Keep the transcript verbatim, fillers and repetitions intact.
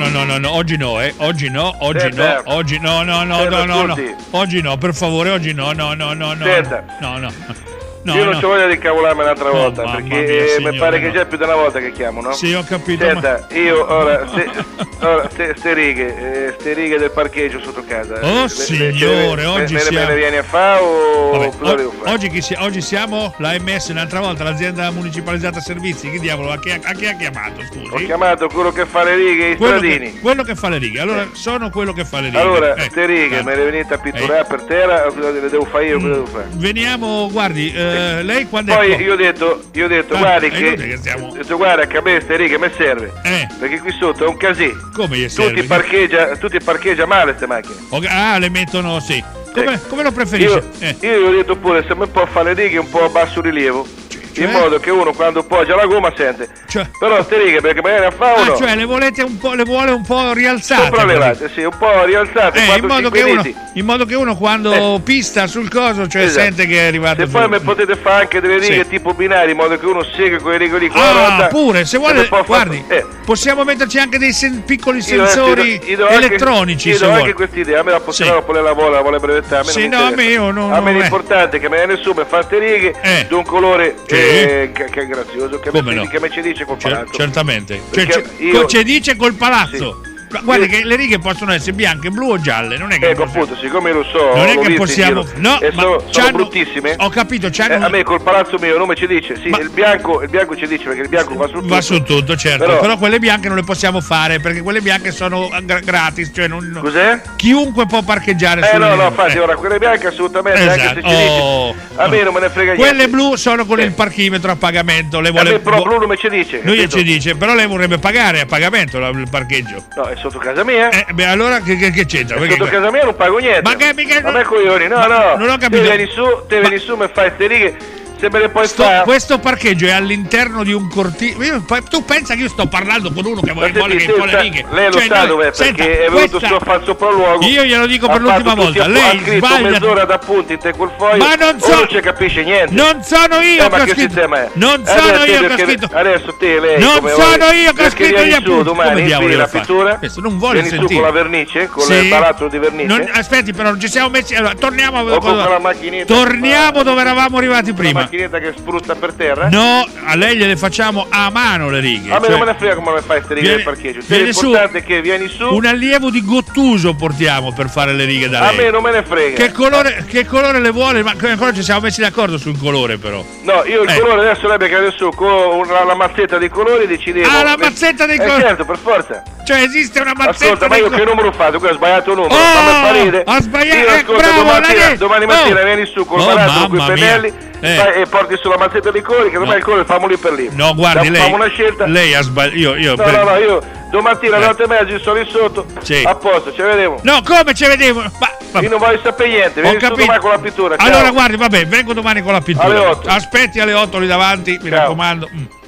no, no, no, no, oggi no, eh. Oggi no, oggi Senta. no, oggi no, no, no, Senta, no, no, no. scusi. Oggi no, per favore, oggi no, no, no, no, no. Senta. No, no. No, Io non no. ci voglio ricavolarmi un'altra Oh, volta, mamma perché mia, eh, signore, mi pare che no. già è più di una volta che chiamo, no? Sì, ho capito. Senta, io ora, se, ora ste, ste righe, eh, ste righe del parcheggio sotto casa. Oh, le- signore, le- oggi me, me, siamo- me ne vieni a fare o Vabbè, cosa o- devo fare? oggi, chi si- oggi siamo l'A M S un'altra volta, l'azienda municipalizzata servizi. Che diavolo, a chi, a chi ha chiamato, Ho scusi? chiamato quello che fa le righe, i Quello stradini. che, quello che fa le righe. Allora, sono quello che fa le righe. Allora, Eh, ste righe eh. me le venite a pitturare Eh. per terra o cosa le devo fare io? Cosa devo fare? Veniamo, guardi, eh, lei quando Poi è qua? io ho detto, io ho detto, Ah, guardi è che, inutile che stiamo- ho detto, guarda che a me ste righe mi serve. Eh. Perché qui sotto è un casino. Come gli Tutti serve? parcheggia, tutti parcheggia male ste macchine. Ok, ah, le mettono, sì. Come, Eh. come lo preferisce? Io, Eh. io gli ho detto pure se mi può fare le righe un po' a basso rilievo, Cioè? in modo che uno quando poggia la gomma sente. Cioè? Però ste righe perché magari a fa Ah, uno cioè le volete un po', le vuole un po' rialzate? sopraelevate, sì, un po' rialzate, Eh, in quattro modo, cinque che uno, diti. in modo che uno quando Eh. pista sul coso, cioè Esatto. sente che è arrivato Se su. poi mi potete fare anche delle righe Sì. tipo binari, in modo che uno segue quei rigoli con la Ah, rotta, pure, se e vuole, mi può far- guardi, eh. possiamo metterci anche dei sen- piccoli Io adesso sensori gli do- gli do anche- elettronici, gli se do vuole. anche questa idea, a me la possiamo Sì. pure la vuole, la vuole brevettare, a me Sì, non no, mi a interessa. me io non- A me non è- l'importante è che me ne nessuno mi fa ste righe Eh. di un colore Sì. eh, che, che è grazioso, che, Come me, no? che me ci dice col Cer- palazzo. certamente. Cioè, Perché ce- io- co- ce dice col palazzo. Sì. Ma guarda Sì. che le righe possono essere bianche, blu o gialle, non è che Ecco possiamo- appunto, siccome lo so, non è l'ho che visto in possiamo giro, no, e ma sono, sono c'hanno- bruttissime. Ho capito, Eh, c'hanno a me col palazzo mio non mi ci dice, sì, Ma- il bianco, il bianco ci dice perché il bianco va su tutto. va su tutto, certo, però, Però- quelle bianche non le possiamo fare perché quelle bianche sono gra- gratis, cioè non, Cos'è? chiunque può parcheggiare Eh sulle no, no, righe. infatti Eh. ora quelle bianche assolutamente, anche Esatto. se ci Oh. dice, a me non me ne frega niente. Quelle blu sono con Eh. il parchimetro a pagamento, le A vuole me però vo- blu non mi ci dice. lui capito? ci dice, però lei vorrebbe pagare a pagamento la- il parcheggio. No, è sotto casa mia. Eh, beh, allora che, che, che c'entra? È Perché- sotto casa mia non pago niente. Ma che mica Ma me coglioni, no, ma no. non ho capito. Te vieni su, te Ma- vieni su, mi fai ste righe, se me le puoi Sto- fare. questo parcheggio è all'interno di un cortile. Tu pensa che io sto parlando con uno che Ma vuole vuole senti, che te fa le sa- righe? lei lo Cioè, sa noi- dov'è, senta, perché è venuto questa- su a fare il sopralluogo. Io glielo dico per Ha l'ultima fatto tutti volta. a- Lei ha scritto sbaglia. mezz'ora d'appunti in te col foglio. Ma non o so- non ci capisce niente. Non sono io Eh, ma che ho che scritto. sistema è? Non Eh, sono adesso io che ho perché- scritto. Adesso te, lei, Non come sono vuoi- io che ho perché scritto vieni gli su appunti. domani, Come diavolo infili la lo fa? pittura. Questo non vuole vieni su sentire. con la vernice, con Sì. il barattolo di vernice. Non- aspetti, però non ci siamo messi. Allora, torniamo O con quella macchinetta. Torniamo dove eravamo arrivati La prima. macchinetta che spruzza per terra. No, a lei gliele facciamo a mano le righe. A me cioè- non me ne frega come me fai ste righe Vieni- del parcheggio. Te vieni su. l'importante è che vieni su. Un allievo di Gottuso portiamo per fare le righe da A lei. me non me ne frega. Che colore, che colore le vuole? Ma ancora ci siamo messi d'accordo sul colore, però. No, io il Eh. colore adesso lei perché adesso con una, la mazzetta dei colori decidevo. Ah, la mazzetta dei eh, colori. certo, per forza. Cioè, esiste una mazzetta. Ascolta, ma dei io co- che numero ho fatto? Qui ho sbagliato il numero. Oh, ma mi fa ridere. ha sbagliato, Io eh, ascolta, bravo, domattina, lei- domani mattina oh. vieni su col Oh, barattolo con i mamma mia. pennelli Eh. fai- e porti sulla mazzetta dei colori, che domani il colore famo lì per lì. No, guardi, Da- lei. Famo una scelta. Lei ha sbagliato. Io, io. No, per- no, no, io domattina alle Eh. otto e mezza sono lì sotto. Sì. A posto, ci vedremo. No, come ci vediamo? Ma, vabbè. Io non voglio sapere niente, Ho vieni su capito. domani con la pittura. Ciao. Allora, guardi, vabbè, vengo domani con la pittura. Alle otto. Aspetti alle otto lì davanti, mi Ciao. raccomando. Mm.